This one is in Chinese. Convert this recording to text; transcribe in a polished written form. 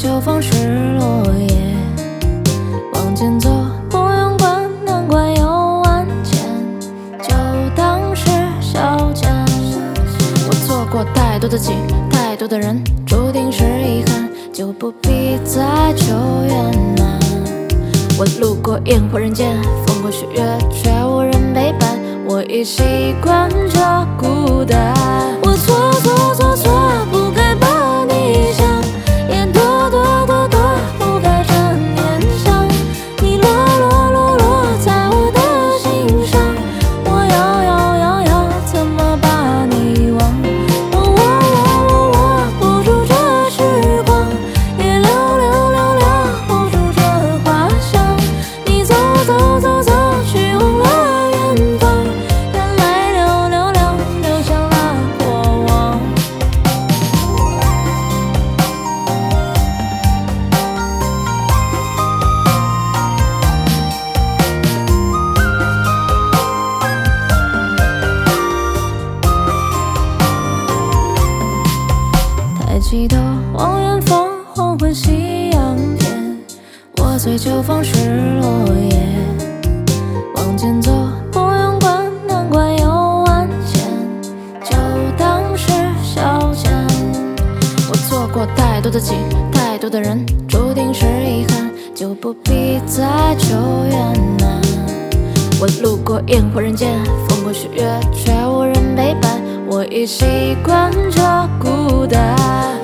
秋风是落叶，往前走，不用管，难关有万千，就当是消遣。我错过太多的景，太多的人，注定是遗憾，就不必再求圆满。我路过烟火人间，疯过许愿，却无人陪伴，我已习惯这孤单。我错，不该把你想，也躲，不该睁眼想你落在我的心上，我要怎么把你忘？我握不住这时光，也留不住这花香。你走，去忘了远方，原来留下了过往。抬起头望远方，黄昏夕阳天，我随秋风是落叶，往前走，不用管，难关有万千，就当是消遣。我错过太多的景，太多的人，注定是遗憾，就不必再求圆满。我路过烟火人间，疯过许愿，却无人陪伴，我已习惯这孤单。